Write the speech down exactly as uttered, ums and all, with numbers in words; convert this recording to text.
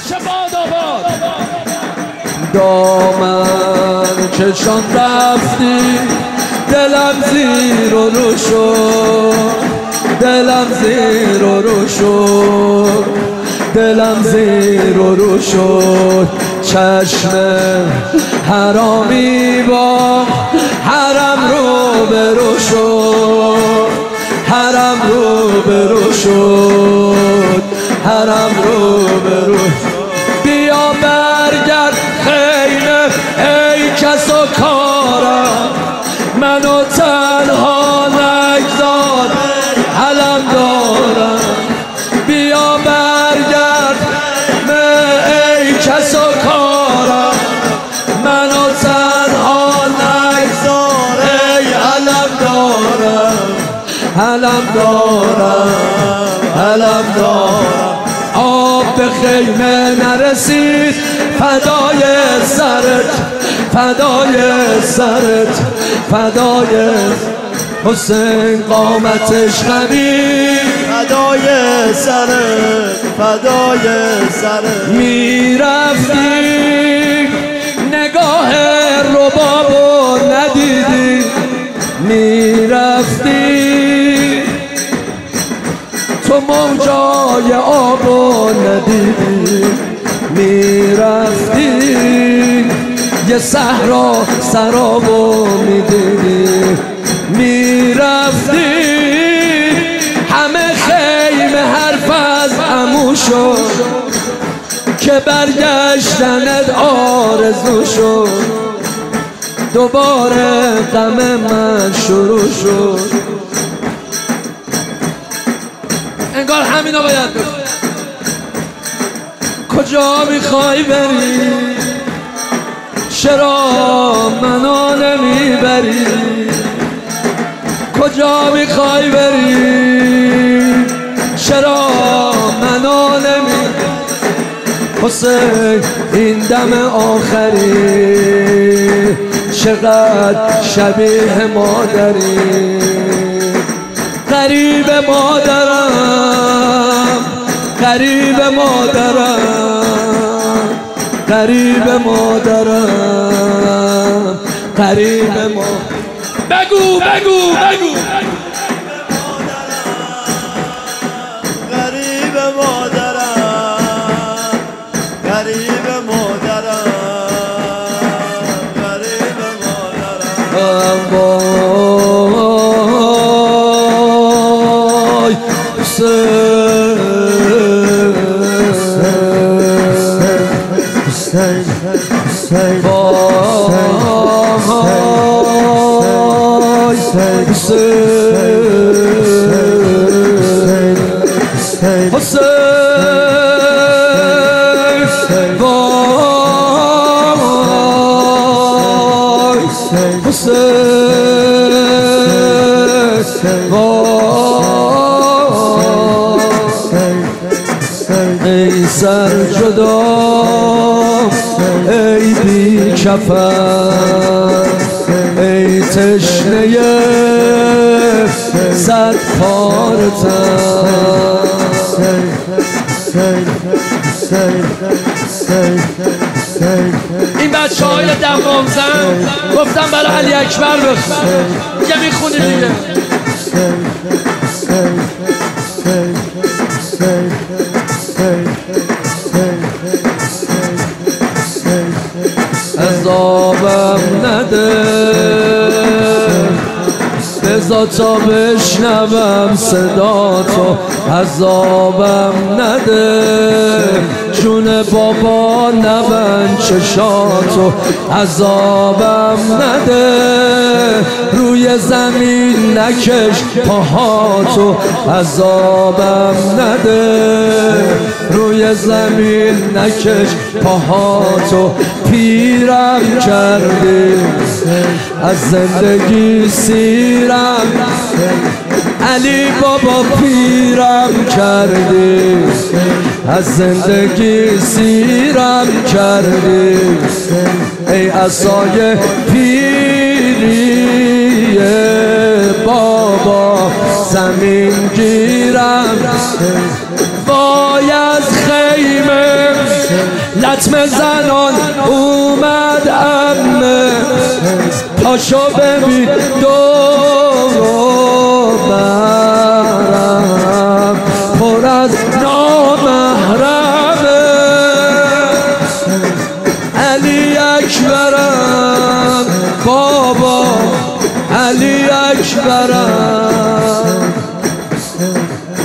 شباد آباد. دامن کشان رفتی دلم زیر و رو شد، دلم زیر و رو شد، دلم زیر و رو شد. چشم حرامی با حرم رو برو شد، حرم رو برو شد، حرم رو برو. بیا برگرد خیمه ای کس و کارم، منو تنها نگذار علم دارم. بیا برگرد ای کس و کارم، منو تنها نگذار ای علم دارم، علم دارم، علم دارم. آب به خیمه نرسید فدای سرت، فدای سرت، فدای حسین قامتش قوی، فدای سرت، فدای سرت. میرفتی نگاه ربابو ندیدی، میرفتی تو موجای آبو ندیدی، میرفتی یه صحرا سرابو میدیدی، میرفتی همه خیمه حرف از عمو شد که برگشتنت آرزو شد. دوباره غم من شروع شد. انگار همینا باید بگم. کجا میخوای بری؟ چرا منو نمیبری؟ کجا میخوای بری؟ چرا منو نمیبری؟ حسین این دم آخری چقدر شبیه مادری. غریب مادرم، غریب مادرم، غریب مادرم، غریب مادرم. بگو بگو بگو غریب مادرم، غریب مادرم، غریب مادرم. وای حسین، حسین، حسین، ای سر جدا، ای بی کفن، ای تشنه صد پاره تن. این بچه های دمام زن گفتم برای علی اکبر بخون. یه میخونی دیگه. عذابم نده بذار تا بشنوم صدا تو، عذابم نده جون بابا نبند چشاتو، عذابم نده روی زمین نکش پاهاتو، عذابم نده روی زمین نکش پاهاتو. پیرم کردی از زندگی سیرم، علی بابا پیرم کردی از زندگی سیرم کردی. ای عصای پیری بابا زمین گیرم، وای از خیمه ختم زنان اومد عمه پاشو ببین دور برم پر از نامحرمه علی اکبرم بابا علی اکبرم